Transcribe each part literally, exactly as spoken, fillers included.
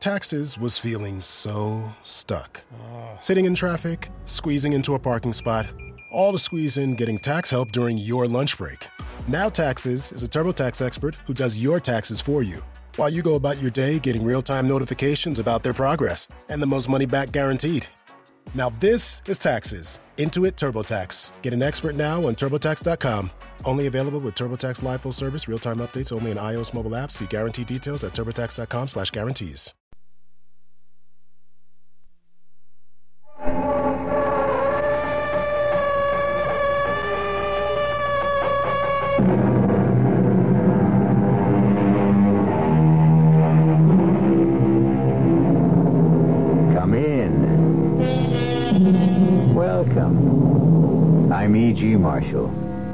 Taxes was feeling so stuck. Sitting in traffic, squeezing into a parking spot, all to squeeze in getting tax help during your lunch break. Now Taxes is a TurboTax expert who does your taxes for you, while you go about your day getting real-time notifications about their progress and the most money back guaranteed. Now this is Taxes. Intuit TurboTax. Get an expert now on TurboTax dot com. Only available with TurboTax Live Full Service, real-time updates only in iOS mobile apps. See guarantee details at TurboTax dot com slash guarantees. I'm E G. Marshall.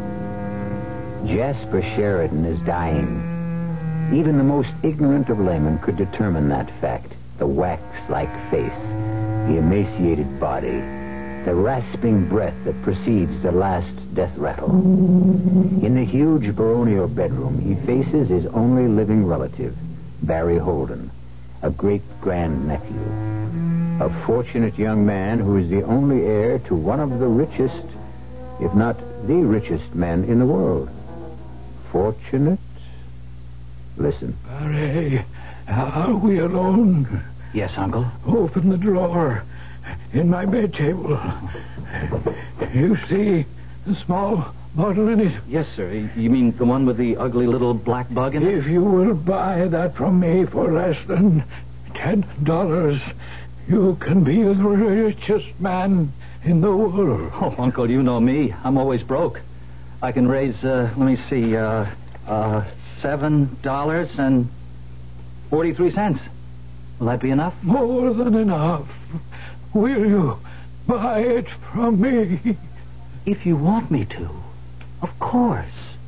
Jasper Sheridan is dying. Even the most ignorant of laymen could determine that fact. The wax-like face, the emaciated body, the rasping breath that precedes the last death rattle. In the huge baronial bedroom, he faces his only living relative, Barry Holden, a great-grand-nephew. A fortunate young man who is the only heir to one of the richest, if not the richest man in the world. Fortunate? Listen. Barry, are we alone? Yes, Uncle. Open the drawer in my bed table. You see the small bottle in it? Yes, sir. You mean the one with the ugly little black bug in it? If you will buy that from me for less than ten dollars, you can be the richest man in the world. Oh, Uncle, you know me. I'm always broke. I can raise, uh, let me see, uh, uh, seven dollars and forty-three cents. Will that be enough? More than enough. Will you buy it from me? If you want me to, of course.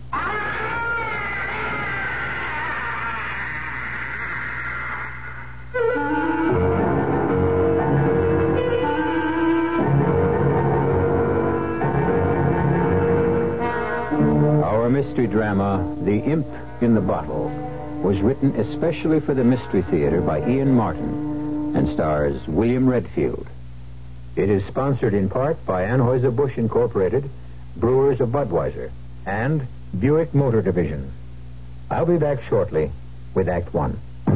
Mystery drama, The Imp in the Bottle, was written especially for the Mystery Theater by Ian Martin and stars William Redfield. It is sponsored in part by Anheuser-Busch Incorporated, Brewers of Budweiser, and Buick Motor Division. I'll be back shortly with Act One.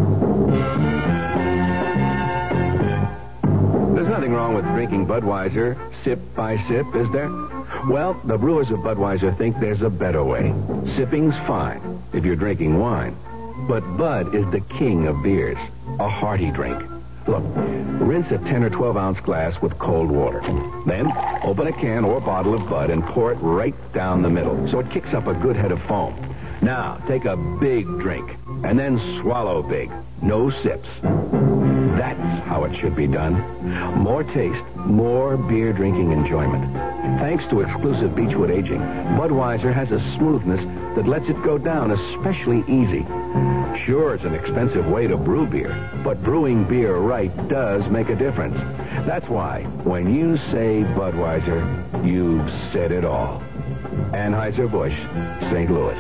There's nothing wrong with drinking Budweiser sip by sip, is there? Well, the Brewers of Budweiser think there's a better way. Sipping's fine if you're drinking wine. But Bud is the king of beers, a hearty drink. Look, rinse a ten or twelve ounce glass with cold water. Then open a can or bottle of Bud and pour it right down the middle so it kicks up a good head of foam. Now, take a big drink and then swallow big. No sips. That's how it should be done. More taste, more beer drinking enjoyment. Thanks to exclusive Beechwood aging, Budweiser has a smoothness that lets it go down especially easy. Sure, it's an expensive way to brew beer, but brewing beer right does make a difference. That's why, when you say Budweiser, you've said it all. Anheuser-Busch, Saint Louis.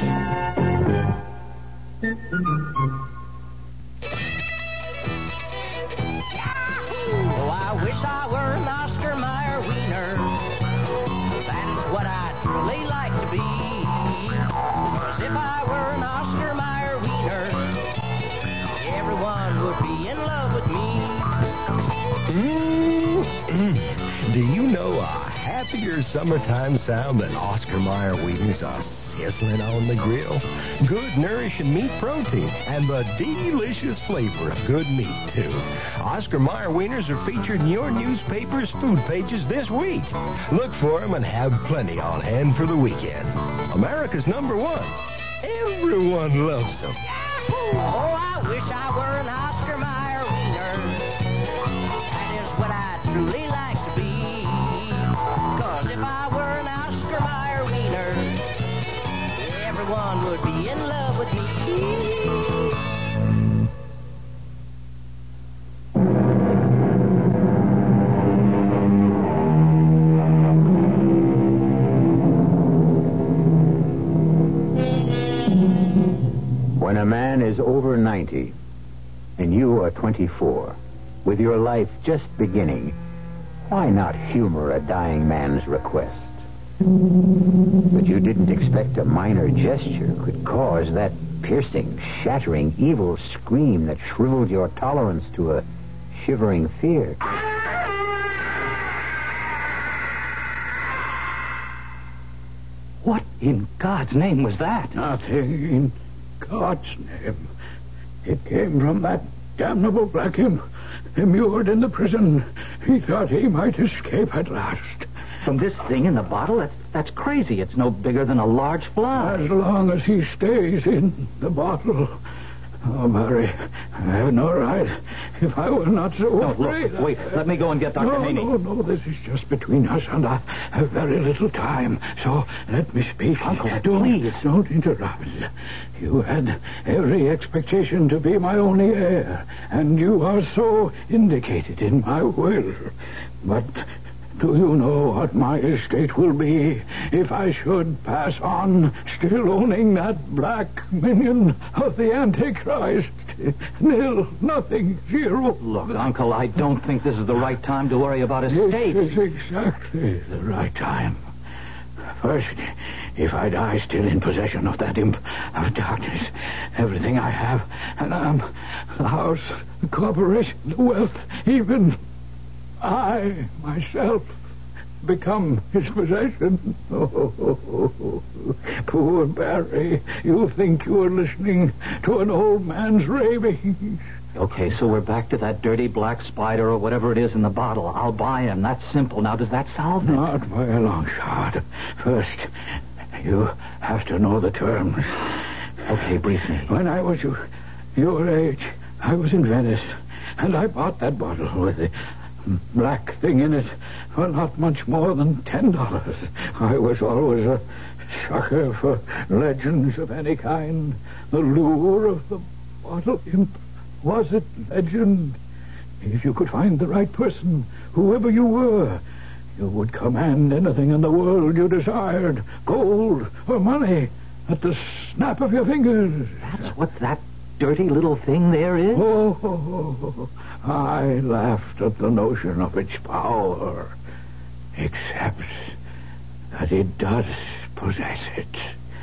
Oh, I wish I were an Oscar Mayer wiener. That's what I'd truly like to be. 'Cause if I were an Oscar Mayer wiener, everyone would be in love with me. Mm-hmm. Do you know a happier summertime sound than Oscar Mayer wieners are sizzling on the grill? Good, nourishing meat protein and the delicious flavor of good meat, too. Oscar Mayer wieners are featured in your newspaper's food pages this week. Look for them and have plenty on hand for the weekend. America's number one. Everyone loves them. Oh, I wish I were an Oscar Mayer wiener. That is what I truly like to be. 'Cause if I were an Oscar Mayer wiener, everyone would be in love with me. When a man is over ninety and you twenty-four, with your life just beginning, why not humor a dying man's request? But you didn't expect a minor gesture could cause that piercing, shattering, evil scream that shriveled your tolerance to a shivering fear. What in God's name was that? Nothing in God's name. It came from that damnable black imp immured in the prison. He thought he might escape at last. From this thing in the bottle? That's, that's crazy. It's no bigger than a large fly. As long as he stays in the bottle. Oh, Mary, I have no right. If I were not so No, afraid... look, wait. Let me go and get Doctor No, Haney. no, no. This is just between us, and I have very little time. So let me speak. Uncle, don't, please. Don't interrupt. You had every expectation to be my only heir, and you are so indicated in my will. But... do you know what my estate will be if I should pass on still owning that black minion of the Antichrist? Nil, nothing, zero. Look, Uncle, I don't think this is the right time to worry about estates. This is exactly the right time. First, if I die still in possession of that imp of darkness, everything I have, and um, the house, the corporation, the wealth, even... I, myself, become his possession. Oh, poor Barry, you think you are listening to an old man's ravings. Okay, so we're back to that dirty black spider or whatever it is in the bottle. I'll buy him. That's simple. Now, does that solve it? Not by a long shot. First, you have to know the terms. Okay, brief me. When I was your, your age, I was in Venice, and I bought that bottle with the black thing in it for not much more than ten dollars. I was always a sucker for legends of any kind. The lure of the bottle imp was it legend. If you could find the right person, whoever you were, you would command anything in the world you desired, gold or money, at the snap of your fingers. That's what that dirty little thing there is? Oh, oh, oh, I laughed at the notion of its power, except that it does possess it.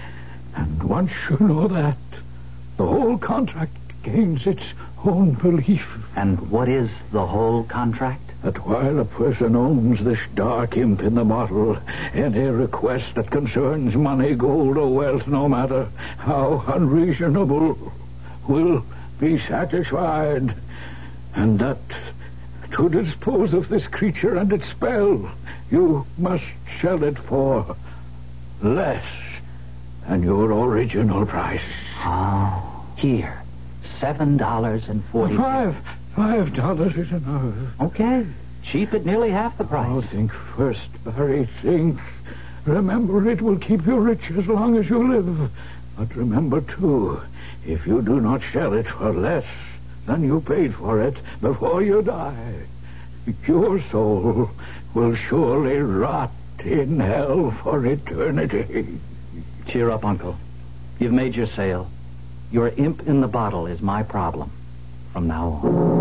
And once you know that, the whole contract gains its own belief. And what is the whole contract? That while a person owns this dark imp in the bottle, any request that concerns money, gold, or wealth, no matter how unreasonable, will be satisfied. And that to dispose of this creature and its spell, you must sell it for less than your original price. Oh, here. Seven dollars and forty. Five. Five dollars is enough. Okay. Cheap at nearly half the price. Oh, think first, Barry, think. Remember, it will keep you rich as long as you live. But remember, too, if you do not sell it for less than you paid for it before you die, your soul will surely rot in hell for eternity. Cheer up, Uncle. You've made your sale. Your imp in the bottle is my problem from now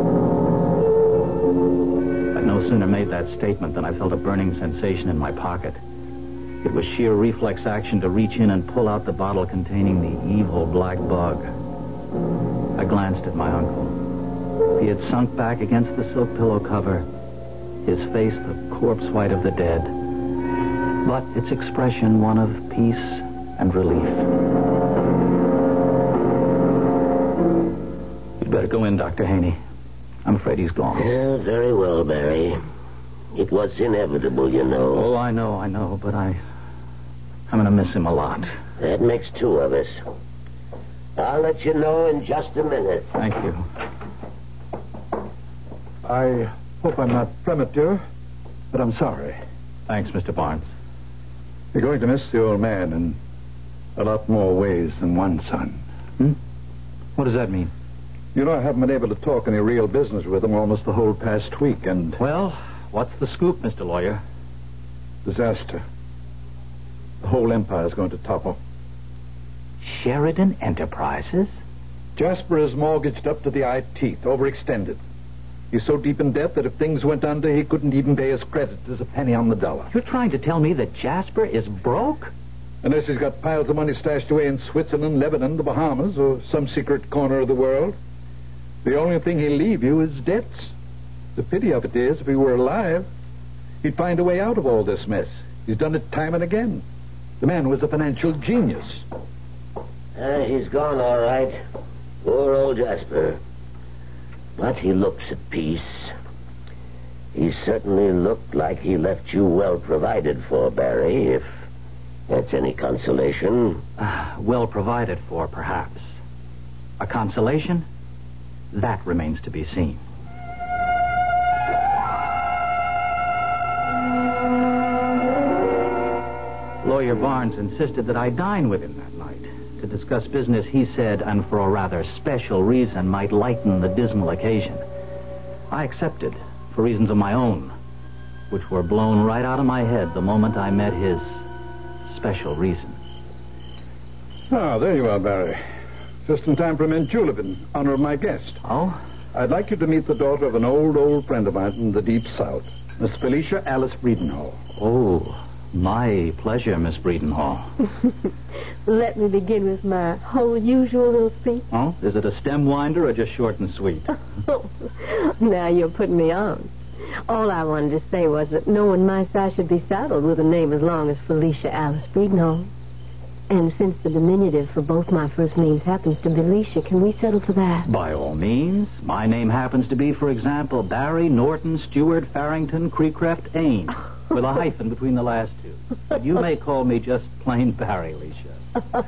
on. I'd no sooner made that statement than I felt a burning sensation in my pocket. It was sheer reflex action to reach in and pull out the bottle containing the evil black bug. I glanced at my uncle. He had sunk back against the silk pillow cover, his face the corpse white of the dead, but its expression one of peace and relief. You'd better go in, Doctor Haney. I'm afraid he's gone. Yeah, very well, Barry. It was inevitable, you know. Oh, I know, I know, but I... I'm going to miss him a lot. That makes two of us. I'll let you know in just a minute. Thank you. I hope I'm not premature, but I'm sorry. Thanks, Mister Barnes. You're going to miss the old man in a lot more ways than one, son. Hmm? What does that mean? You know, I haven't been able to talk any real business with him almost the whole past week, and... Well, what's the scoop, Mister Lawyer? Disaster. The whole empire's going to topple. Sheridan Enterprises? Jasper is mortgaged up to the eye teeth, overextended. He's so deep in debt that if things went under, he couldn't even pay his creditors a penny on the dollar. You're trying to tell me that Jasper is broke? Unless he's got piles of money stashed away in Switzerland, Lebanon, the Bahamas, or some secret corner of the world. The only thing he'll leave you is debts. The pity of it is, if he were alive, he'd find a way out of all this mess. He's done it time and again. The man was a financial genius. Uh, he's gone, all right. Poor old Jasper. But he looks at peace. He certainly looked like he left you well provided for, Barry, if that's any consolation. Uh, well provided for, perhaps. A consolation? That remains to be seen. Lawyer Barnes insisted that I dine with him that night to discuss business he said, and for a rather special reason, might lighten the dismal occasion. I accepted, for reasons of my own, which were blown right out of my head the moment I met his special reason. Ah, there you are, Barry. Just in time for a mint julep in honor of my guest. Oh? I'd like you to meet the daughter of an old, old friend of mine from the Deep South, Miss Felicia Alice Breedenhall. Oh, my pleasure, Miss Breedenhall. Let me begin with my whole usual little speech. Oh? Is it a stem winder or just short and sweet? Now you're putting me on. All I wanted to say was that no one my size should be saddled with a name as long as Felicia Alice Breedenhall. And since the diminutive for both my first names happens to be Alicia, can we settle for that? By all means. My name happens to be, for example, Barry Norton Stewart Farrington Creecreft Ain, with a hyphen between the last two. But you may call me just plain Barry, Alicia.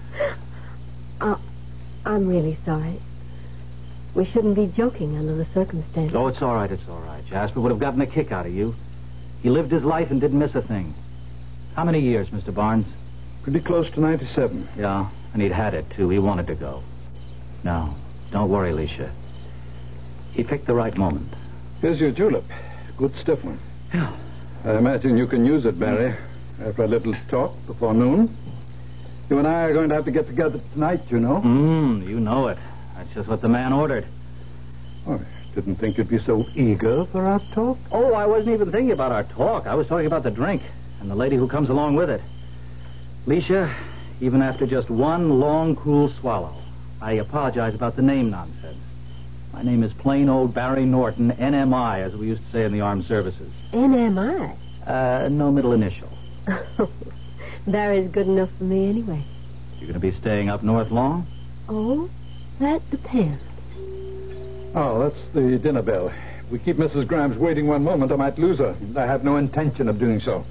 uh, I'm really sorry. We shouldn't be joking under the circumstances. Oh, it's all right, it's all right. Jasper would have gotten a kick out of you. He lived his life and didn't miss a thing. How many years, Mister Barnes? Pretty close to ninety-seven. Yeah, and he'd had it, too. He wanted to go. No, don't worry, Alicia. He picked the right moment. Here's your julep. Good stiff one. Yeah. I imagine you can use it, Barry, after a little talk before noon. You and I are going to have to get together tonight, you know. Hmm, you know it. That's just what the man ordered. Oh, I didn't think you'd be so eager for our talk. Oh, I wasn't even thinking about our talk. I was talking about the drink and the lady who comes along with it. Alicia, even after just one long, cruel swallow, I apologize about the name nonsense. My name is plain old Barry Norton, N M I, as we used to say in the armed services. N M I? Uh, no middle initial. Barry's good enough for me anyway. You going to be staying up north long? Oh, that depends. Oh, that's the dinner bell. If we keep Missus Grimes waiting one moment, I might lose her. I have no intention of doing so.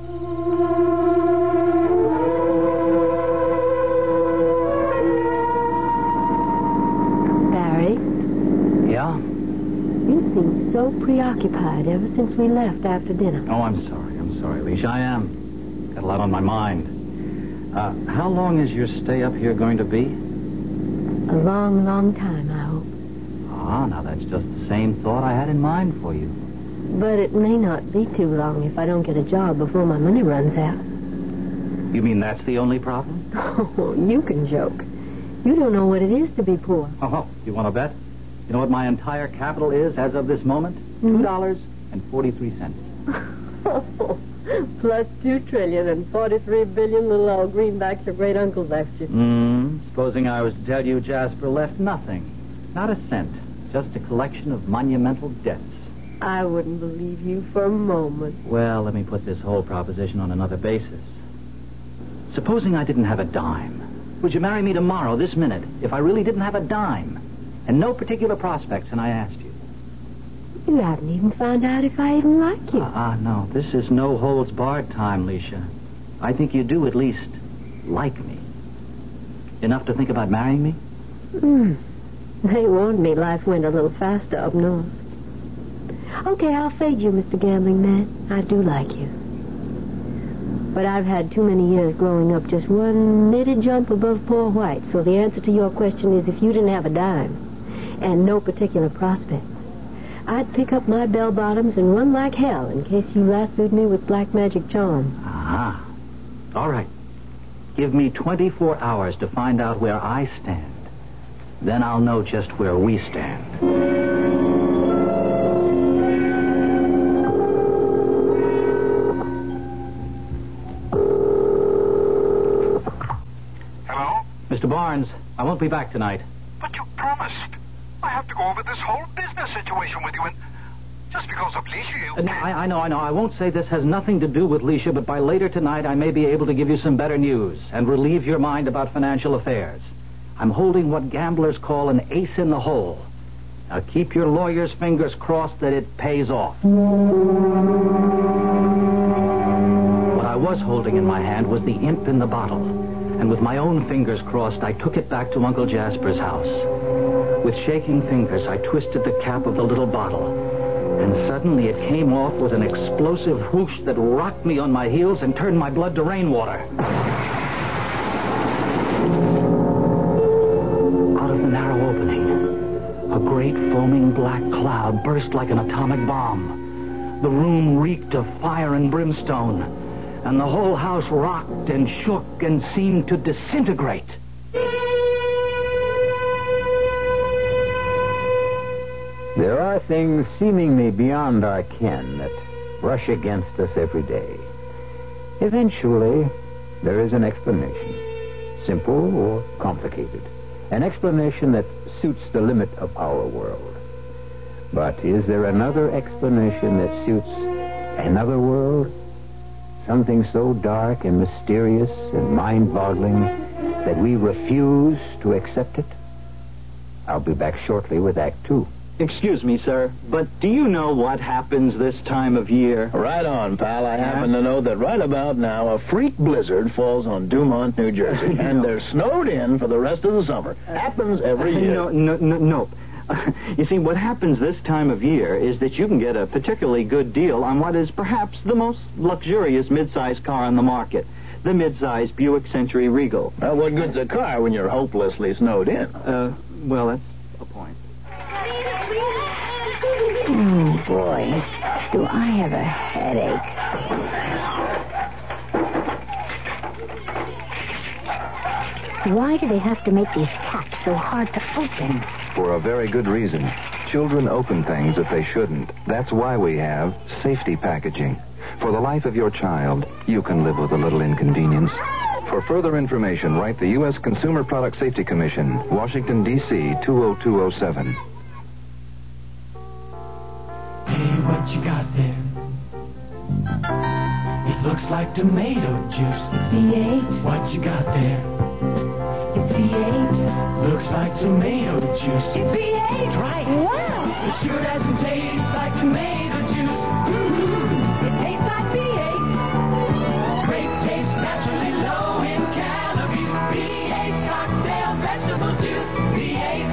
Barry? Yeah? You seem so preoccupied ever since we left after dinner. Oh, I'm sorry. I'm sorry, Alicia. I am. Got a lot on my mind. Uh, how long is your stay up here going to be? A long, long time, I hope. Ah, now that's just the same thought I had in mind for you. But it may not be too long if I don't get a job before my money runs out. You mean that's the only problem? Oh, you can joke. You don't know what it is to be poor. Oh, you want to bet? You know what my entire capital is as of this moment? Mm-hmm. Two dollars and forty-three cents. Plus two trillion and forty-three billion little old greenbacks your great uncle left you. Hmm. Supposing I was to tell you Jasper left nothing. Not a cent. Just a collection of monumental debts. I wouldn't believe you for a moment. Well, let me put this whole proposition on another basis. Supposing I didn't have a dime. Would you marry me tomorrow, this minute, if I really didn't have a dime? And no particular prospects, and I asked you. You haven't even found out if I even like you. Ah, uh, uh, no. This is no holds barred time, Alicia. I think you do at least like me. Enough to think about marrying me? Hmm. They warned me life went a little faster up north. Okay, I'll fade you, Mister Gambling Man. I do like you. But I've had too many years growing up just one knitted jump above poor white. So the answer to your question is if you didn't have a dime and no particular prospects, I'd pick up my bell bottoms and run like hell in case you lassoed me with black magic charm. Ah. All right. Give me twenty-four hours to find out where I stand. Then I'll know just where we stand. I won't be back tonight. But you promised. I have to go over this whole business situation with you, and just because of Leisha, you... Uh, no, I, I know, I know. I won't say this has nothing to do with Leisha, but by later tonight I may be able to give you some better news and relieve your mind about financial affairs. I'm holding what gamblers call an ace in the hole. Now keep your lawyer's fingers crossed that it pays off. What I was holding in my hand was the imp in the bottle. And with my own fingers crossed, I took it back to Uncle Jasper's house. With shaking fingers, I twisted the cap of the little bottle. And suddenly it came off with an explosive whoosh that rocked me on my heels and turned my blood to rainwater. Out of the narrow opening, a great foaming black cloud burst like an atomic bomb. The room reeked of fire and brimstone, and the whole house rocked and shook and seemed to disintegrate. There are things seemingly beyond our ken that brush against us every day. Eventually, there is an explanation, simple or complicated, an explanation that suits the limit of our world. But is there another explanation that suits another world? Something so dark and mysterious and mind-boggling that we refuse to accept it? I'll be back shortly with Act Two. Excuse me, sir, but do you know what happens this time of year? Right on, pal. I happen to know that right about now a freak blizzard falls on Dumont, New Jersey, and they're snowed in for the rest of the summer. Happens every year. No, no, no, no. You see, what happens this time of year is that you can get a particularly good deal on what is perhaps the most luxurious mid-sized car on the market, the mid-sized Buick Century Regal. Well, what good's a car when you're hopelessly snowed in? Uh, well, that's a point. Oh, boy, do I have a headache. Why do they have to make these caps so hard to open? For a very good reason. Children open things that they shouldn't. That's why we have safety packaging. For the life of your child, you can live with a little inconvenience. For further information, write the U S Consumer Product Safety Commission, Washington, D C two oh two oh seven. Hey, what you got there? It looks like tomato juice. It's V eight. What you got there? It's V eight. Looks like tomato juice. It's V eight. Right. Wow. It sure doesn't taste like tomato juice. Mm-hmm. It tastes like V eight. Great taste, naturally low in calories. V eight cocktail vegetable juice. V eight.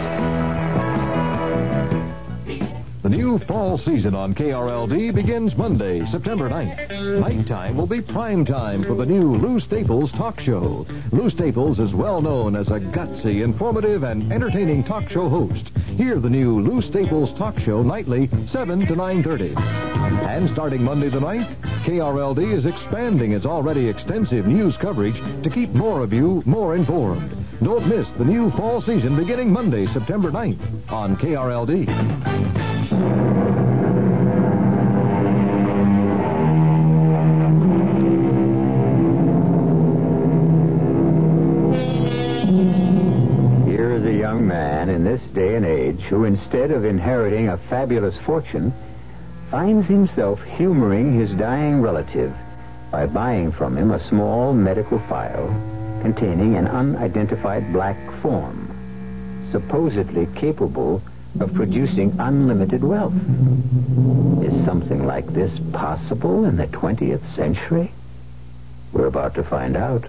The new fall season on K R L D begins Monday, September ninth. Nighttime will be prime time for the new Lou Staples talk show. Lou Staples is well known as a gutsy, informative, and entertaining talk show host. Hear the new Lou Staples talk show nightly, seven to nine thirty. And starting Monday the ninth, K R L D is expanding its already extensive news coverage to keep more of you more informed. Don't miss the new fall season beginning Monday, September ninth on K R L D. Here is a young man in this day and age who, instead of inheriting a fabulous fortune, finds himself humoring his dying relative by buying from him a small medical file containing an unidentified black form, supposedly capable of producing unlimited wealth. Is something like this possible in the twentieth century? We're about to find out.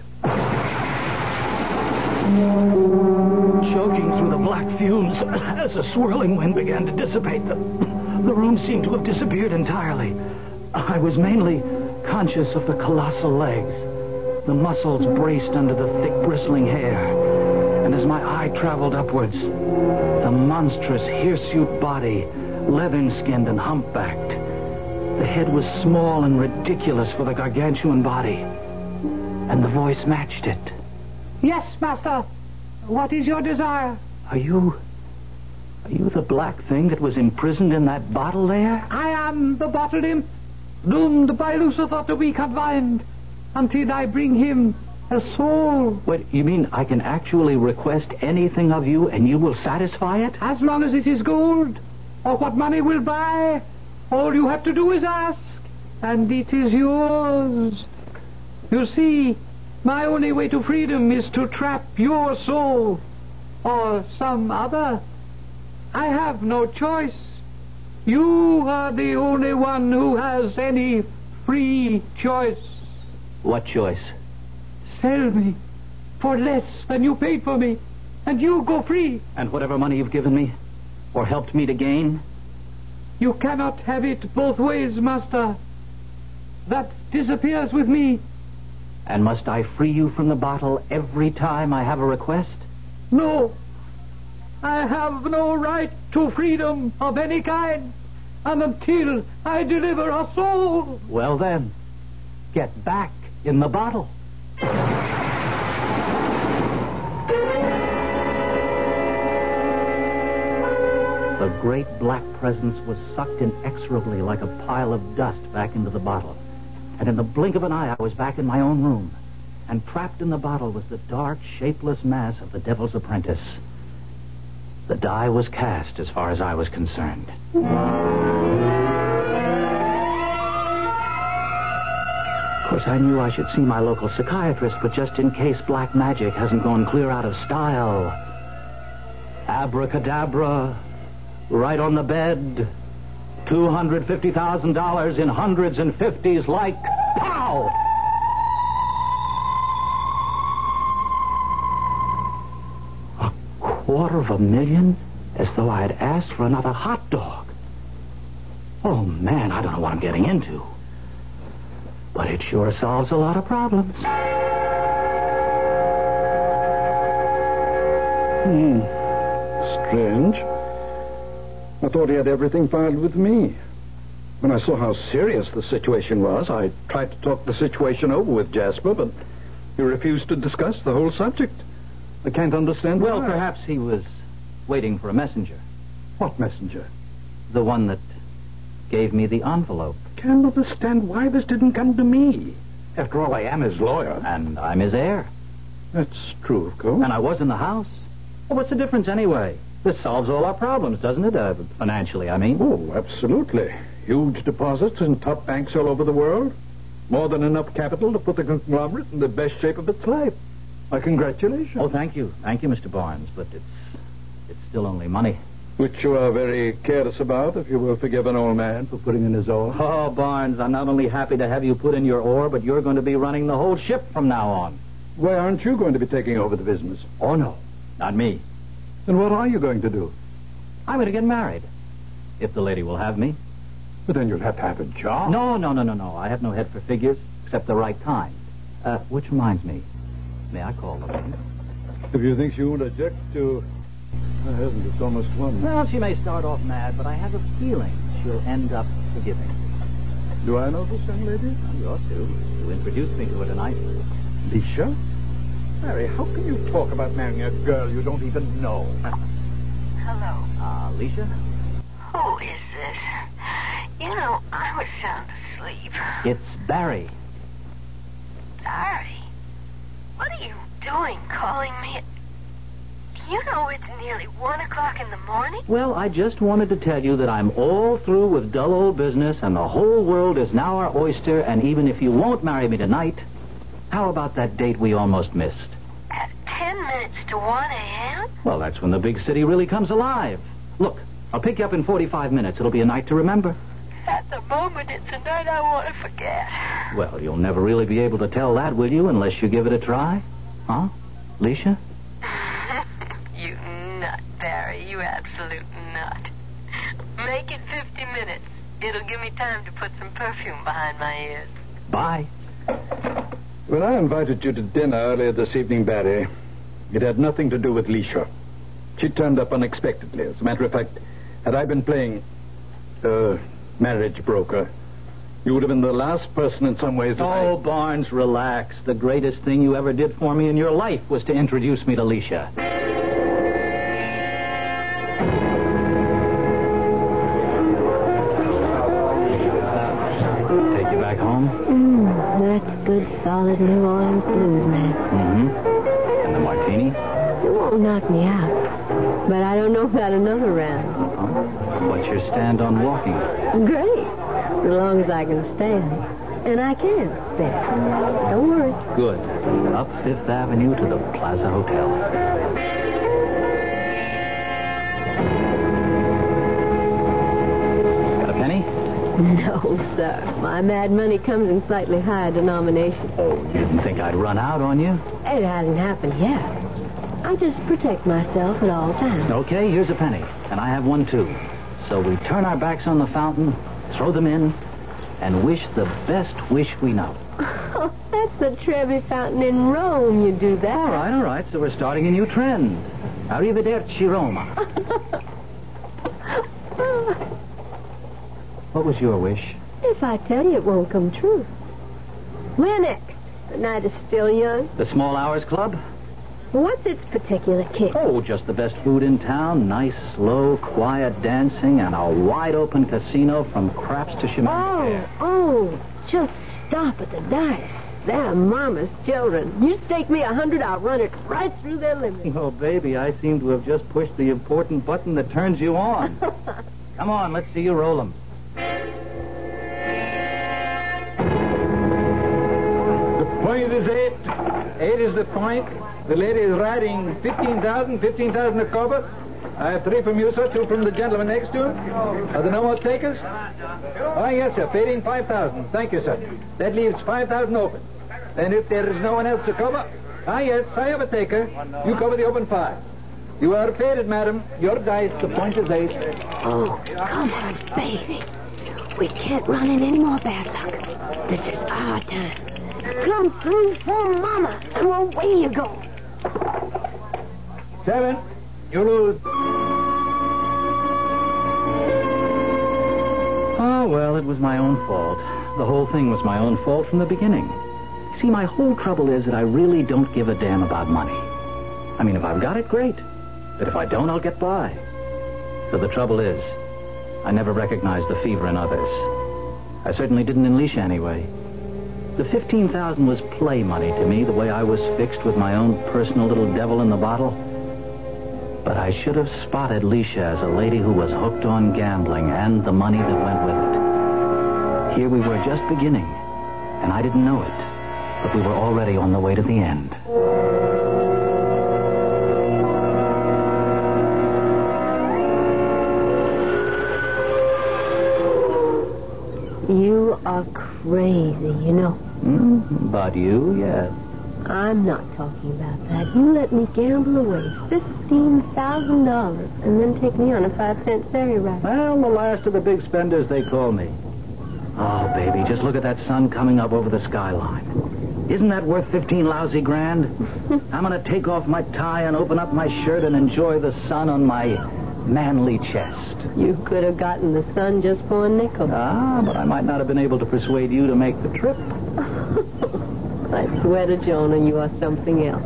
Choking through the black fumes as a swirling wind began to dissipate them, the room seemed to have disappeared entirely. I was mainly conscious of the colossal legs, the muscles braced under the thick bristling hair, and as my eye traveled upwards, the monstrous hirsute body, leathern-skinned and humpbacked. The head was small and ridiculous for the gargantuan body, and the voice matched it. Yes, master. What is your desire? Are you... Are you the black thing that was imprisoned in that bottle there? I am the bottled imp, doomed by Lucifer to be confined until I bring him A soul. Wait, you mean I can actually request anything of you and you will satisfy it? As long as it is gold, or what money will buy, all you have to do is ask, and it is yours. You see, my only way to freedom is to trap your soul, or some other. I have no choice. You are the only one who has any free choice. What choice? Sell me for less than you paid for me, and you go free. And whatever money you've given me, or helped me to gain? You cannot have it both ways, master. That disappears with me. And must I free you from the bottle every time I have a request? No. I have no right to freedom of any kind, and until I deliver a soul. Well then, get back in the bottle. The great black presence was sucked inexorably like a pile of dust back into the bottle. And in the blink of an eye, I was back in my own room. And trapped in the bottle was the dark, shapeless mass of the Devil's Apprentice. The die was cast as far as I was concerned. Of course, I knew I should see my local psychiatrist, but just in case black magic hasn't gone clear out of style. Abracadabra, right on the bed, two hundred fifty thousand dollars in hundreds and fifties like pow! A quarter of a million? As though I had asked for another hot dog. Oh, man, I don't know what I'm getting into. But it sure solves a lot of problems. Hmm. Strange. I thought he had everything filed with me. When I saw how serious the situation was, I tried to talk the situation over with Jasper, but he refused to discuss the whole subject. I can't understand Well, why. perhaps he was waiting for a messenger. What messenger? The one that gave me the envelope. Can't understand why this didn't come to me. After all, I am his lawyer. And I'm his heir. That's true, of course. And I was in the house. Well, what's the difference anyway? This solves all our problems, doesn't it? Uh, financially, I mean. Oh, absolutely. Huge deposits in top banks all over the world. More than enough capital to put the conglomerate in the best shape of its life. My congratulations. Oh, thank you. Thank you, Mister Barnes. But it's it's still only money. Which you are very careless about, if you will forgive an old man for putting in his oar. Oh, Barnes, I'm not only happy to have you put in your oar, but you're going to be running the whole ship from now on. Why aren't you going to be taking over the business? Oh, no. Not me. Then what are you going to do? I'm going to get married. If the lady will have me. But then you'll have to have a job. No, no, no, no, no. I have no head for figures, except the right kind. Uh, which reminds me. May I call the lady? If you think she won't object to... I haven't. It's almost one. Well, she may start off mad, but I have a feeling she'll end up forgiving. Do I know this young lady? Well, you ought to. You introduced me to her tonight. Alicia? Mary, how can you talk about marrying a girl you don't even know? Hello. Uh, Alicia? Who is this? You know, I was sound asleep. It's Barry. Barry? What are you doing calling me? At... You know it's nearly one o'clock in the morning? Well, I just wanted to tell you that I'm all through with dull old business, and the whole world is now our oyster, and even if you won't marry me tonight, how about that date we almost missed? At ten minutes to one a.m.? Well, that's when the big city really comes alive. Look, I'll pick you up in forty-five minutes. It'll be a night to remember. At the moment, it's a night I want to forget. Well, you'll never really be able to tell that, will you, unless you give it a try? Huh, Alicia? You nut, Barry. You absolute nut. Make it fifty minutes. It'll give me time to put some perfume behind my ears. Bye. When I invited you to dinner earlier this evening, Barry, it had nothing to do with Alicia. She turned up unexpectedly. As a matter of fact, had I been playing uh, marriage broker, you would have been the last person in some ways that Oh, I... Barnes, relax. The greatest thing you ever did for me in your life was to introduce me to Alicia. Take you back home? Mm, that good, solid New Orleans blues, man. Mm-hmm. And the martini? It won't knock me out. But I don't know about another round. Uh-huh. What's your stand on walking? Great. As long as I can stand. And I can stand. Don't worry. Good. Up Fifth Avenue to the Plaza Hotel. Got a penny? No, sir. My mad money comes in slightly higher denomination. Oh, you didn't think I'd run out on you? It hasn't happened yet. I just protect myself at all times. Okay, here's a penny. And I have one, too. So we turn our backs on the fountain, throw them in, and wish the best wish we know. Oh, that's the Trevi Fountain in Rome. You do that. All right, all right. So we're starting a new trend. Arrivederci, Roma. What was your wish? If I tell you, it won't come true. Where next? The night is still young. The Small Hours Club? What's its particular kick? Oh, just the best food in town, nice, slow, quiet dancing, and a wide-open casino from craps to chemin. Oh, oh, just stop at the dice. They're Mama's children. You stake me a hundred, I'll run it right through their limit. Oh, baby, I seem to have just pushed the important button that turns you on. Come on, let's see you roll them. The point is eight. Eight is the point. The lady is riding fifteen thousand, fifteen thousand a cover. I have three from you, sir, two from the gentleman next to him. Are there no more takers? Oh, yes, sir, fading five thousand. Thank you, sir. That leaves five thousand open. And if there is no one else to cover, ah, yes, I have a taker. You cover the open five. You are faded, madam. Your dice, the point is eight. Oh, come on, baby. We can't run in any more bad luck. This is our time. Come through for Mama, and away you go. Seven. You lose. Oh, well, it was my own fault. The whole thing was my own fault from the beginning. See, my whole trouble is that I really don't give a damn about money. I mean, if I've got it, great. But if I don't, I'll get by. So the trouble is, I never recognized the fever in others. I certainly didn't in Leisha anyway. The fifteen thousand was play money to me, the way I was fixed with my own personal little devil in the bottle. But I should have spotted Leisha as a lady who was hooked on gambling and the money that went with it. Here we were just beginning, and I didn't know it, but we were already on the way to the end. You are crazy, you know. Mm, but you, yes. I'm not talking about that. You let me gamble away fifteen thousand dollars and then take me on a five-cent ferry ride. Well, the last of the big spenders, they call me. Oh, baby, just look at that sun coming up over the skyline. Isn't that worth fifteen lousy grand? I'm going to take off my tie and open up my shirt and enjoy the sun on my manly chest. You could have gotten the sun just for a nickel. Ah, but I might not have been able to persuade you to make the trip. I swear to Jonah, you are something else.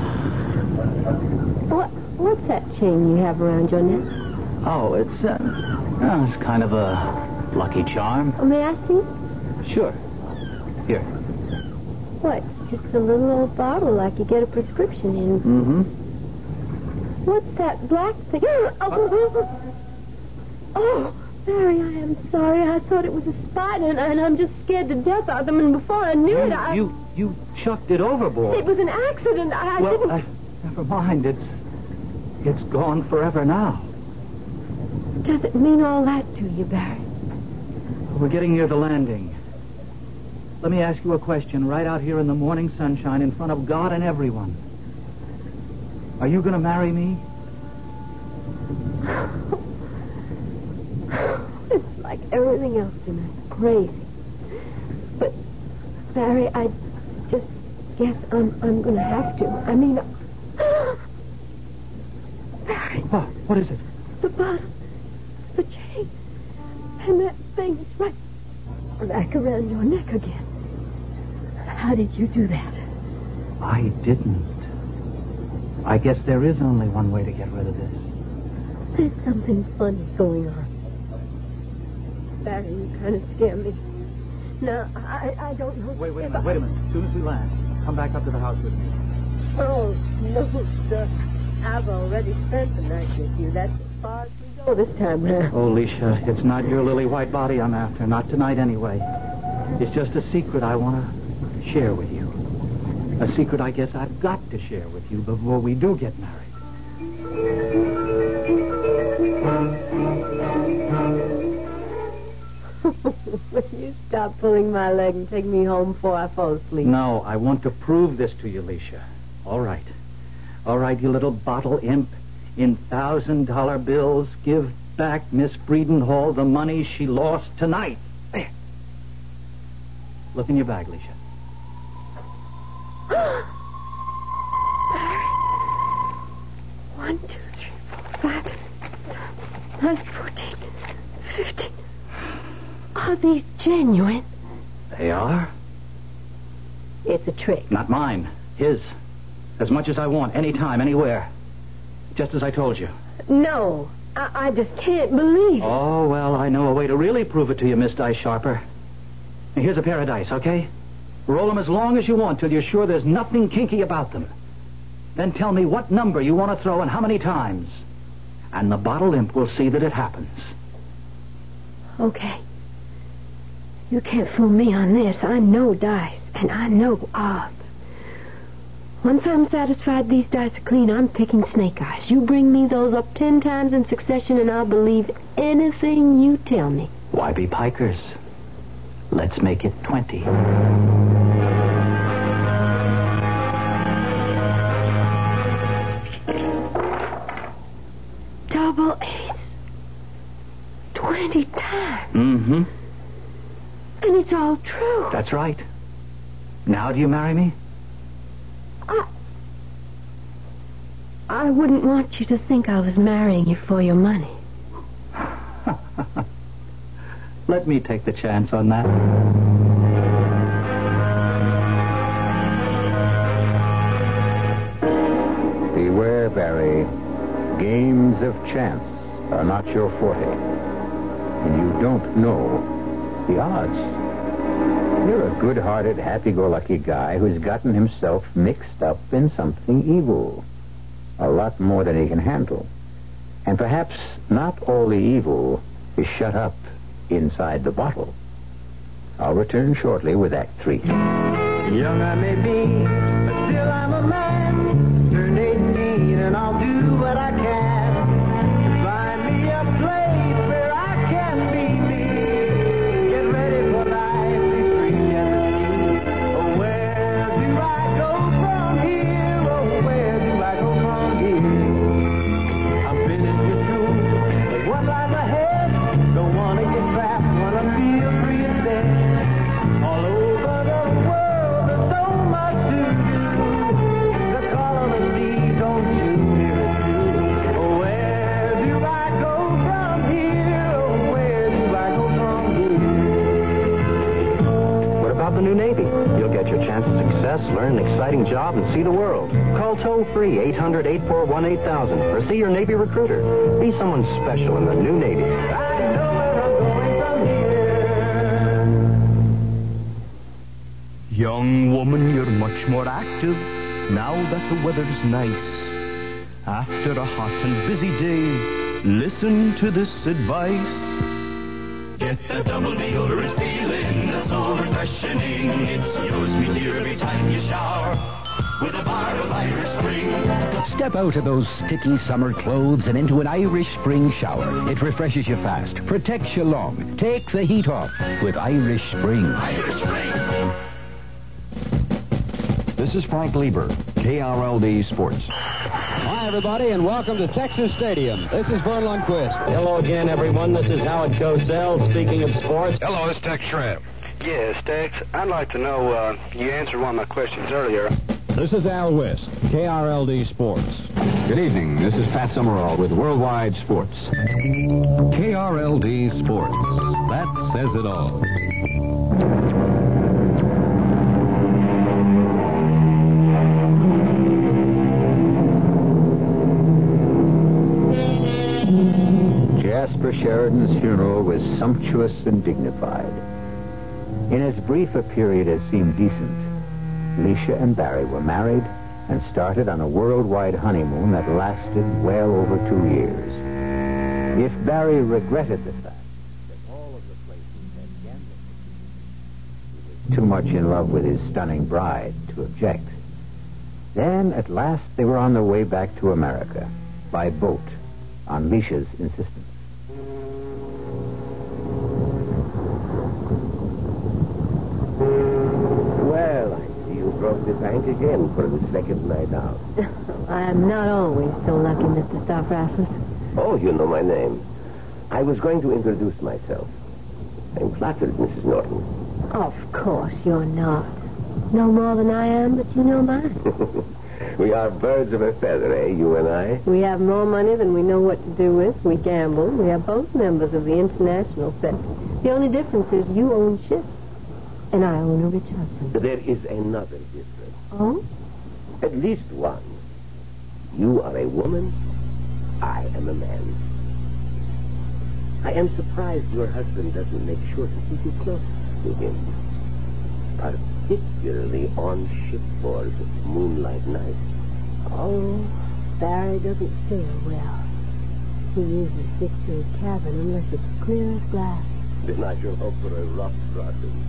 What? What's that chain you have around your neck? Oh, it's, uh, oh, it's kind of a lucky charm. Oh, may I see? Sure. Here. What? Just a little old bottle like you get a prescription in. Mm-hmm. What's that black thing? Oh, oh, Barry, I am sorry. I thought it was a spider, and, and I'm just scared to death of them. And before I knew you, it, I... You, you chucked it overboard. It was an accident. I well, didn't... I, never mind. It's, it's gone forever now. Does it mean all that to you, Barry? We're getting near the landing. Let me ask you a question right out here in the morning sunshine in front of God and everyone. Are you going to marry me? It's like everything else tonight. Crazy. But, Barry, I just guess I'm I'm going to have to. I mean... Barry. Oh, what is it? The bottle. The chain. And that thing is right back around your neck again. How did you do that? I didn't. I guess there is only one way to get rid of this. There's something funny going on. Barry, you kind of scare me. No, I, I don't know. Wait, wait a minute, wait a minute. As soon as we land, come back up to the house with me. Oh, no, sir. I've already spent the night with you. That's as far as we go this time round. Oh, Alicia, it's not your lily white body I'm after. Not tonight, anyway. It's just a secret I want to share with you. A secret I guess I've got to share with you before we do get married. Will you stop pulling my leg and take me home before I fall asleep? No, I want to prove this to you, Alicia. All right. All right, you little bottle imp. In thousand-dollar bills, give back Miss Breedenhall the money she lost tonight. There. Look in your bag, Alicia. One, two, three, four, five, nine, fourteen, fifteen. Are these genuine? They are? It's a trick. Not mine. His. As much as I want, anytime, anywhere. Just as I told you. No, I, I just can't believe it. Oh, well, I know a way to really prove it to you, Miss Dice Sharper. Now, here's a pair of dice, okay? Roll them as long as you want till you're sure there's nothing kinky about them. Then tell me what number you want to throw and how many times. And the bottle imp will see that it happens. Okay. You can't fool me on this. I know dice, and I know odds. Once I'm satisfied these dice are clean, I'm picking snake eyes. You bring me those up ten times in succession, and I'll believe anything you tell me. Why be pikers? Let's make it twenty. Double eights. Twenty times. Mm-hmm. And it's all true. That's right. Now do you marry me? I... I wouldn't want you to think I was marrying you for your money. Let me take the chance on that. Beware, Barry. Games of chance are not your forte. And you don't know the odds. You're a good-hearted, happy-go-lucky guy who's gotten himself mixed up in something evil. A lot more than he can handle. And perhaps not all the evil is shut up inside the bottle. I'll return shortly with Act Three. Young I may be, but still I'm a man. Turned eighteen and I'll do what I can to find me a place where I can be me. Get ready for life, be free and free. Oh, where do I go from here? Oh, where do I go from here? I'm finished with school, but what lies ahead? Don't want to get trapped, want to feel free instead. All over the world, there's so much to do. The call of the sea, don't you hear it too? Oh, where do I go from here? Oh, where do I go from here? What about the new Navy? You'll get your chance of success, learn an exciting job, and see the world. Call toll-free eight hundred, eight four one, eight thousand or see your Navy recruiter. Be someone special in the new Navy. I know where I'm going from here. Young woman, you're much more active now that the weather's nice. After a hot and busy day, listen to this advice. Get the double deodorant feeling that's so refreshing. It's yours, me dear, every time you shower with a bar of Irish Spring. Step out of those sticky summer clothes and into an Irish Spring shower. It refreshes you fast, protects you long, takes the heat off with Irish Spring. Irish Spring. This is Frank Lieber, K R L D Sports. Hi, everybody, and welcome to Texas Stadium. This is Vern Lundquist. Hello again, everyone. This is Howard Cosell, speaking of sports. Hello, this is Tex Schramm. Yes, Tex. I'd like to know, uh, you answered one of my questions earlier. This is Al West, K R L D Sports. Good evening. This is Pat Summerall with Worldwide Sports. K R L D Sports. That says it all. Jasper Sheridan's funeral was sumptuous and dignified. In as brief a period as seemed decent, Leisha and Barry were married and started on a worldwide honeymoon that lasted well over two years. If Barry regretted the fact that all of the places had gambling machines, he was too much in love with his stunning bride to object. Then, at last, they were on their way back to America, by boat, on Leisha's insistence. Well, I see you broke the bank again for the second night out. I am not always so lucky, Mister Stavropoulos. Oh, you know my name. I was going to introduce myself. I'm flattered, Missus Norton. Of course you're not. No more than I am, but you know mine. We are birds of a feather, eh, you and I? We have more money than we know what to do with. We gamble. We are both members of the international set. The only difference is you own ships, and I own a rich husband. There is another difference. Oh? At least one. You are a woman. I am a man. I am surprised your husband doesn't make sure to keep you close to him. Particularly on shipboard moonlight nights. Oh, Barry doesn't sail well. He usually sticks to his cabin unless it's clear as glass. Then I shall hope for a rough crossing.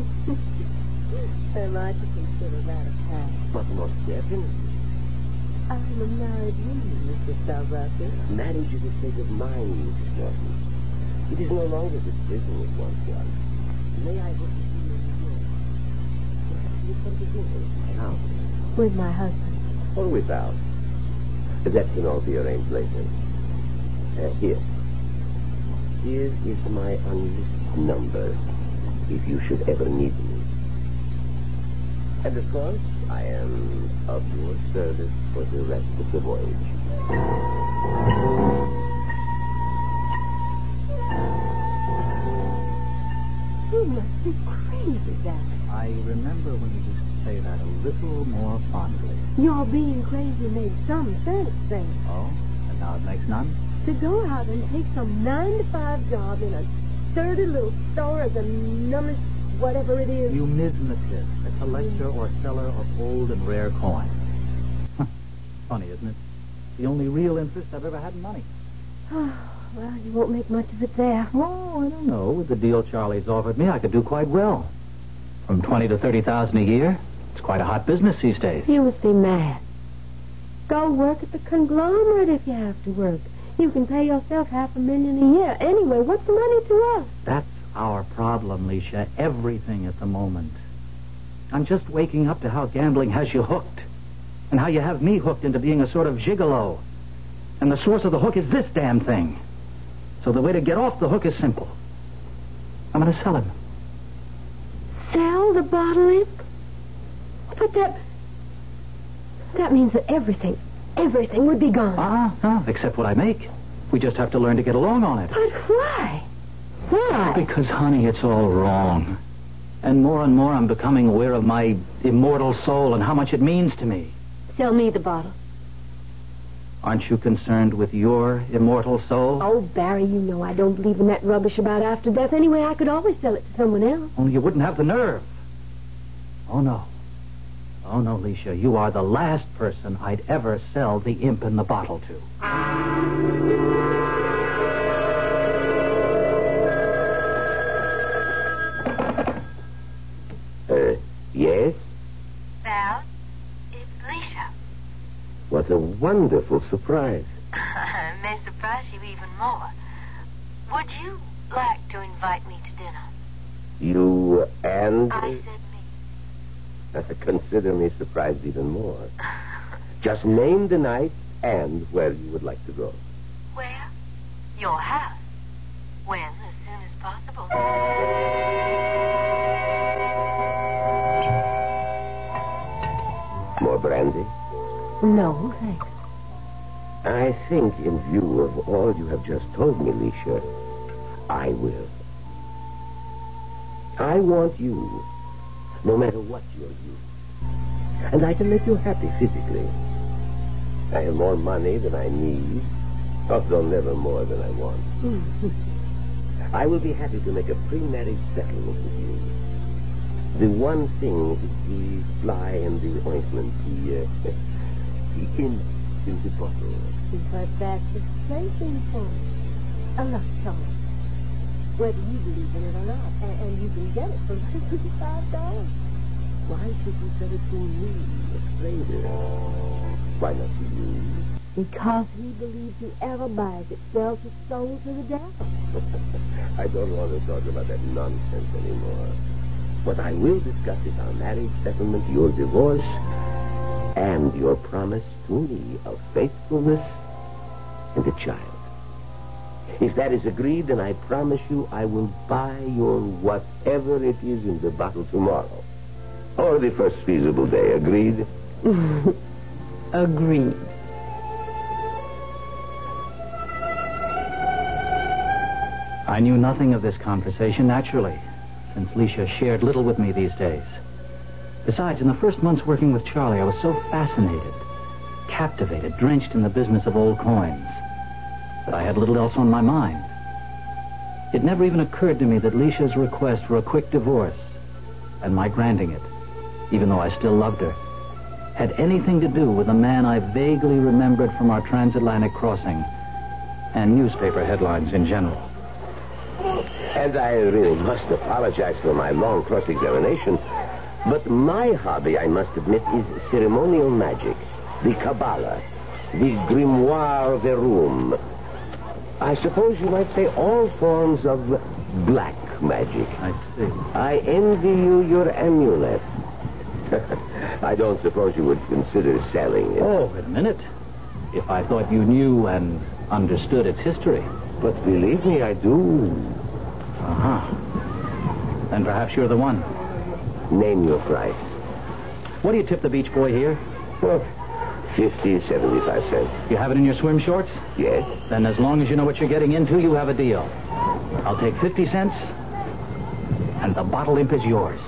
Am I to consider that a pass? But most definitely. I'm a married woman, Mister Stavropoulos. Marriage is a state of mind, Missus Norton. It is no longer the prison it once was. May I hope to see you in New York? You come to visit my house. With my husband. Or without. That can all be arranged later. Uh, here. Here is my unlisted number, if you should ever need me. And of course, I am of your service for the rest of the voyage. You must be crazy, Dad. I remember when you used to say that a little more fondly. Your being crazy made some sense then. Oh? And now it makes none? To go out and take some nine to five job in a sturdy little store as a numbers, whatever it is. You numismatist, a collector or seller of old and rare coins. Funny, isn't it? The only real interest I've ever had in money. Well, you won't make much of it there. Oh, I don't know. With the deal Charlie's offered me, I could do quite well. From twenty to thirty thousand a year. It's quite a hot business these days. You must be mad. Go work at the conglomerate if you have to work. You can pay yourself half a million a year. Anyway, what's the money to us? That's our problem, Leisha. Everything at the moment. I'm just waking up to how gambling has you hooked. And how you have me hooked into being a sort of gigolo. And the source of the hook is this damn thing. So the way to get off the hook is simple. I'm going to sell him. Sell the bottle imp? But that... That means that everything, everything would be gone. Ah, uh-huh, except what I make. We just have to learn to get along on it. But why? Why? Because, honey, it's all wrong. And more and more I'm becoming aware of my immortal soul and how much it means to me. Sell me the bottle. Aren't you concerned with your immortal soul? Oh, Barry, you know I don't believe in that rubbish about after death. Anyway, I could always sell it to someone else. Only you wouldn't have the nerve. Oh, no. Oh, no, Leisha. You are the last person I'd ever sell the imp in the bottle to. Uh, yes? Val, it's Leisha. What a wonderful surprise. May surprise you even more. Would you like to invite me to dinner? You and... I said me. Consider me surprised even more. Just name the night and where you would like to go. Where? Your house. When? As soon as possible. More brandy? No, thanks. I think, in view of all you have just told me, Leisha, I will. I want you, no matter what your use. And I can make you happy physically. I have more money than I need, although never more than I want. I will be happy to make a pre-marriage settlement with you. The one thing, the fly in the ointment, the, uh, the ink in the bottle. But that's the plaything for a love song. Whether you believe in it or not. And, and you can get it for twenty-five dollars. Why should you sell it to me, a stranger? Why not to you? Because he believes whoever buys it sells his soul to the devil. I don't want to talk about that nonsense anymore. What I will discuss is our marriage settlement, your divorce, and your promise to me of faithfulness and a child. If that is agreed, then I promise you I will buy your whatever it is in the bottle tomorrow. Or the first feasible day. Agreed? Agreed. I knew nothing of this conversation, naturally, since Leisha shared little with me these days. Besides, in the first months working with Charlie, I was so fascinated, captivated, drenched in the business of old coins, that I had little else on my mind. It never even occurred to me that Leisha's request for a quick divorce, and my granting it, even though I still loved her, had anything to do with a man I vaguely remembered from our transatlantic crossing and newspaper headlines in general. And I really must apologize for my long cross-examination, but my hobby, I must admit, is ceremonial magic, the Kabbalah, the Grimoire Verum. I suppose you might say all forms of black magic. I see. I envy you your amulet. I don't suppose you would consider selling it. Oh, wait a minute. If I thought you knew and understood its history. But believe me, I do. Uh-huh. Then perhaps you're the one. Name your price. What do you tip the beach boy here? Well, fifty, seventy-five cents. You have it in your swim shorts? Yes. Then as long as you know what you're getting into, you have a deal. I'll take fifty cents, and the bottle imp is yours.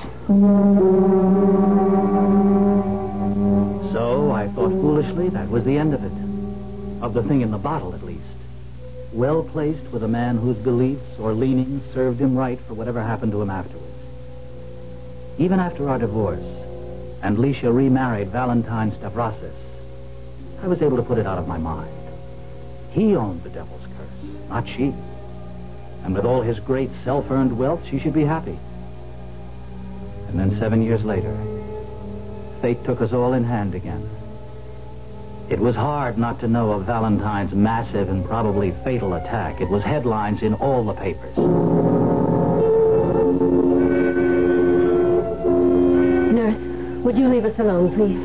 So I thought foolishly that was the end of it. Of the thing in the bottle, at least. Well placed with a man whose beliefs or leanings served him right for whatever happened to him afterwards. Even after our divorce, and Leisha remarried Valentine Stavrasis, I was able to put it out of my mind. He owned the devil's curse, not she. And with all his great self-earned wealth, she should be happy. And then seven years later, fate took us all in hand again. It was hard not to know of Valentine's massive and probably fatal attack. It was headlines in all the papers. Nurse, would you leave us alone, please?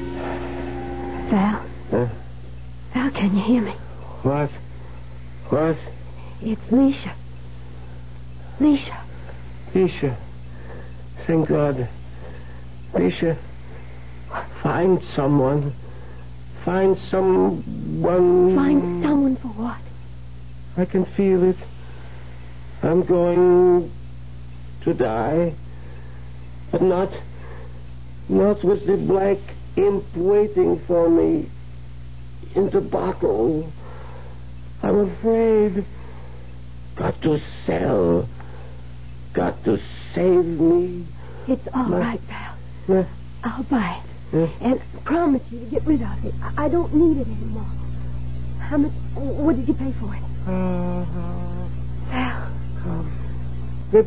Val? Huh? Val, can you hear me? What? What? It's Leisha. Leisha. Leisha. Thank God. Leisha, find someone. Find someone... Find someone for what? I can feel it. I'm going to die. But not... Not with the black imp waiting for me in the bottle. I'm afraid. Got to sell. Got to save me. It's all My... right, Val. Uh, I'll buy it. uh, And promise you to get rid of it. I, I don't need it anymore. How much... What did you pay for it? Uh, Val. um, fifty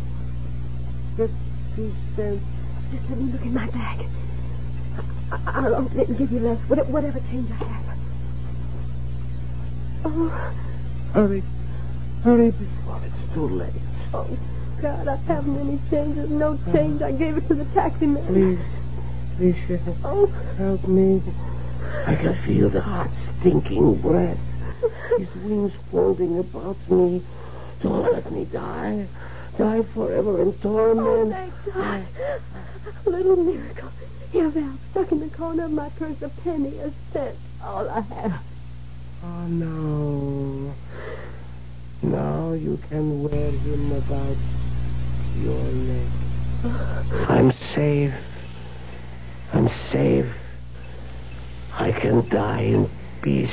fifty cents. Just let me look in my bag. I, I, I'll open it and give you less. Whatever, whatever change I have. Oh. Hurry. Hurry before it's too late. Oh, God, I haven't any change. There's no change. I gave it to the taxi man. Please. Please, Oh. help me. I can feel the hot, stinking breath. His wings folding about me. Don't let me die. Die forever in torment. Oh, thank God. A little miracle. Here, Val, stuck in the corner of my purse, a penny, a cent. All I have. Oh, no. Now you can wear him about your neck. I'm safe. I'm safe. I can die in peace.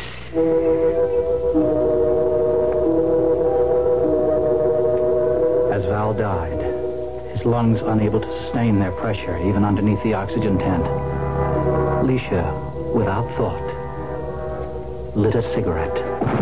As Val died, his his lungs unable to sustain their pressure, even underneath the oxygen tent. Alicia, without thought, lit a cigarette.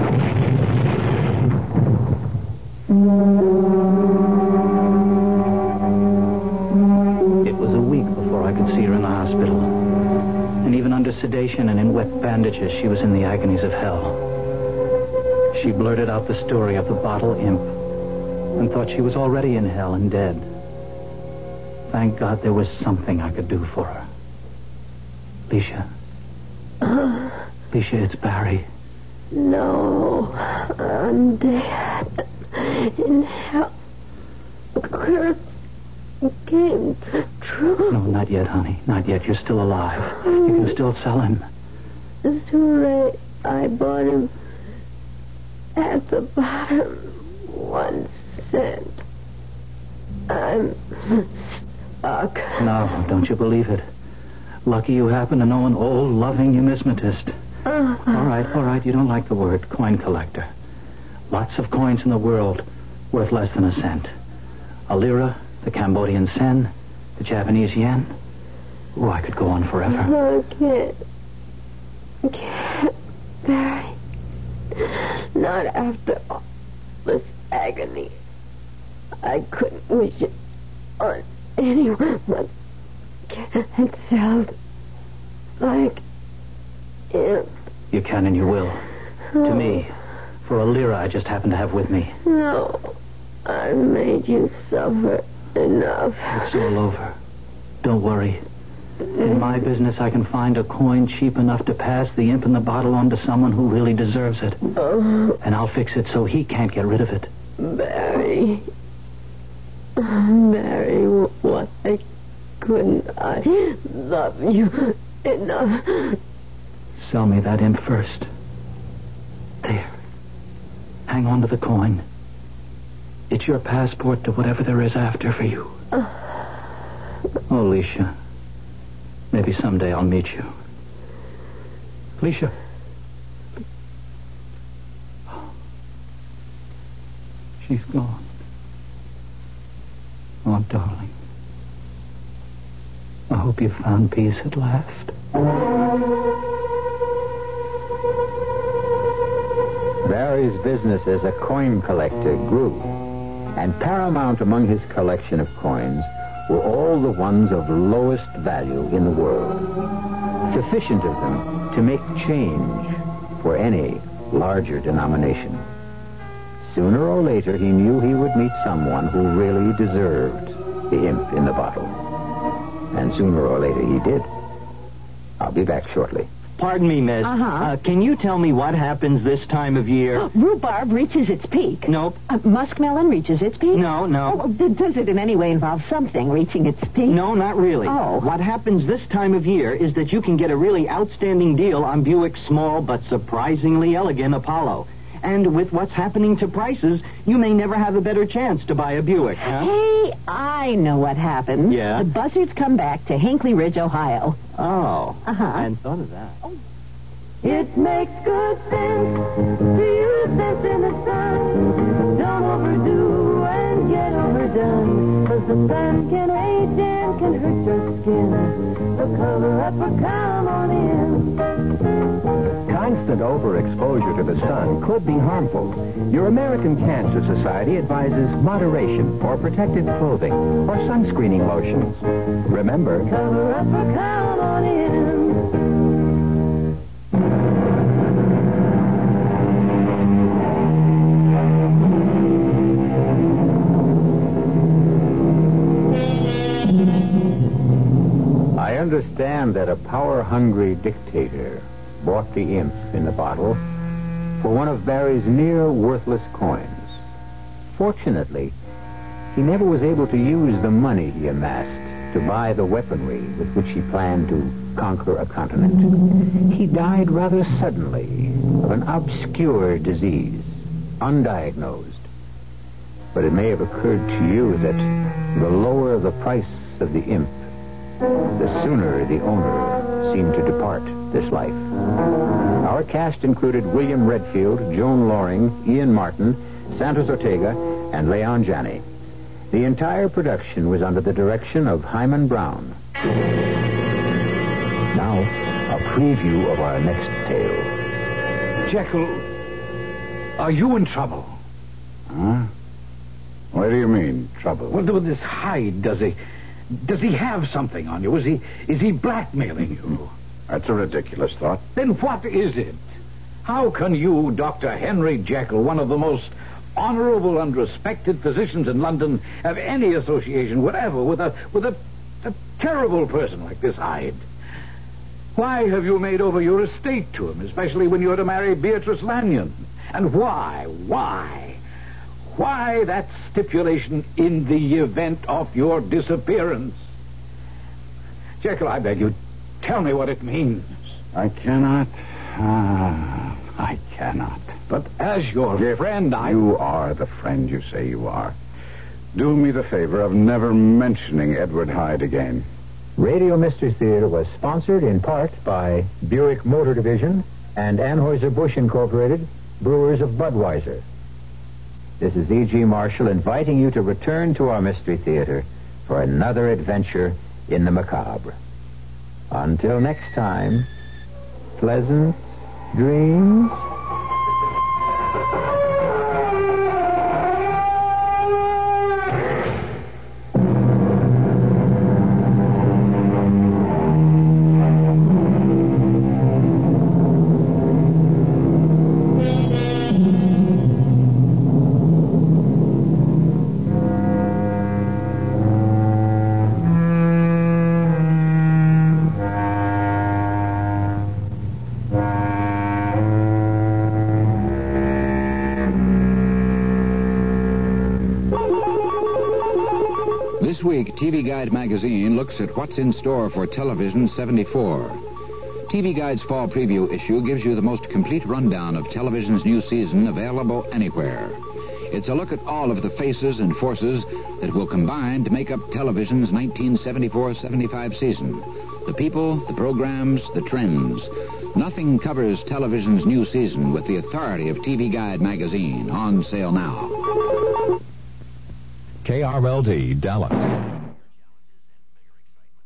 It was a week before I could see her in the hospital. And even under sedation and in wet bandages, she was in the agonies of hell. She blurted out the story of the bottle imp and thought she was already in hell and dead. Thank God there was something I could do for her. Alicia. Alicia, it's Barry. No, I'm dead. In hell. The curse came true. No, not yet, honey. Not yet. You're still alive. You can still sell him. It's too late. I bought him at the bottom. One cent. I'm stuck. No, don't you believe it. Lucky you happen to know an old, loving numismatist. Uh, all right, all right. You don't like the word coin collector. Lots of coins in the world worth less than a cent. A lira, the Cambodian sen, the Japanese yen. Oh, I could go on forever. I can't. I can't, Barry. Not after all this agony. I couldn't wish it on anyone but it sounds like it. You can and you will. Oh. To me, for a lira I just happen to have with me. No, I've made you suffer enough. It's all over. Don't worry. In my business, I can find a coin cheap enough to pass the imp in the bottle on to someone who really deserves it. Oh. And I'll fix it so he can't get rid of it. Barry. Barry, why couldn't I love you enough? Sell me that imp first. There. Hang on to the coin. It's your passport to whatever there is after for you. Uh. Oh, Alicia. Maybe someday I'll meet you. Alicia. She's gone. Oh, darling. I hope you found peace at last. Barry's business as a coin collector grew, and paramount among his collection of coins were all the ones of lowest value in the world, sufficient of them to make change for any larger denomination. Sooner or later, he knew he would meet someone who really deserved the imp in the bottle. And sooner or later, he did. I'll be back shortly. Pardon me, miss. Uh-huh. Uh, can you tell me what happens this time of year? Rhubarb reaches its peak. Nope. Uh, muskmelon reaches its peak? No, no. Oh, d- does it in any way involve something reaching its peak? No, not really. Oh. What happens this time of year is that you can get a really outstanding deal on Buick's small but surprisingly elegant Apollo. And with what's happening to prices, you may never have a better chance to buy a Buick, huh? Hey, I know what happened. Yeah? The buzzards come back to Hinkley Ridge, Ohio. Oh. Uh-huh. I hadn't thought of that. It makes good sense to use this in the sun. Don't overdo and get overdone. Cause the sun can age and can hurt your skin. So cover up or come on in. Constant overexposure to the sun could be harmful. Your American Cancer Society advises moderation for protective clothing or sunscreening lotions. Remember, Cover up or come on in. I understand that a power-hungry dictator bought the imp in the bottle for one of Barry's near-worthless coins. Fortunately, he never was able to use the money he amassed to buy the weaponry with which he planned to conquer a continent. He died rather suddenly of an obscure disease, undiagnosed. But it may have occurred to you that the lower the price of the imp, the sooner the owner seemed to depart this life. Our cast included William Redfield, Joan Loring, Ian Martin, Santos Ortega, and Leon Janney. The entire production was under the direction of Hyman Brown. Now, a preview of our next tale. Jekyll, are you in trouble? Huh? What do you mean, trouble? Well, with this Hyde, does he... Does he have something on you? Is he... Is he blackmailing you? That's a ridiculous thought. Then what is it? How can you, Doctor Henry Jekyll, one of the most honorable and respected physicians in London, have any association whatever with a... with a... a terrible person like this Hyde? Why have you made over your estate to him, especially when you're to marry Beatrice Lanyon? And why, why, why that stipulation in the event of your disappearance? Jekyll, I beg you, tell me what it means. I cannot. Ah, I cannot. But as your if friend, I... You are the friend you say you are. Do me the favor of never mentioning Edward Hyde again. Radio Mystery Theater was sponsored in part by Buick Motor Division and Anheuser-Busch Incorporated, brewers of Budweiser. This is E G. Marshall inviting you to return to our Mystery Theater for another adventure in the macabre. Until next time, pleasant dreams. This week, T V Guide magazine looks at what's in store for Television seventy-four. T V Guide's fall preview issue gives you the most complete rundown of television's new season available anywhere. It's a look at all of the faces and forces that will combine to make up television's nineteen seventy-four seventy-five season. The people, the programs, the trends. Nothing covers television's new season with the authority of T V Guide magazine. On sale now. K R L D, Dallas.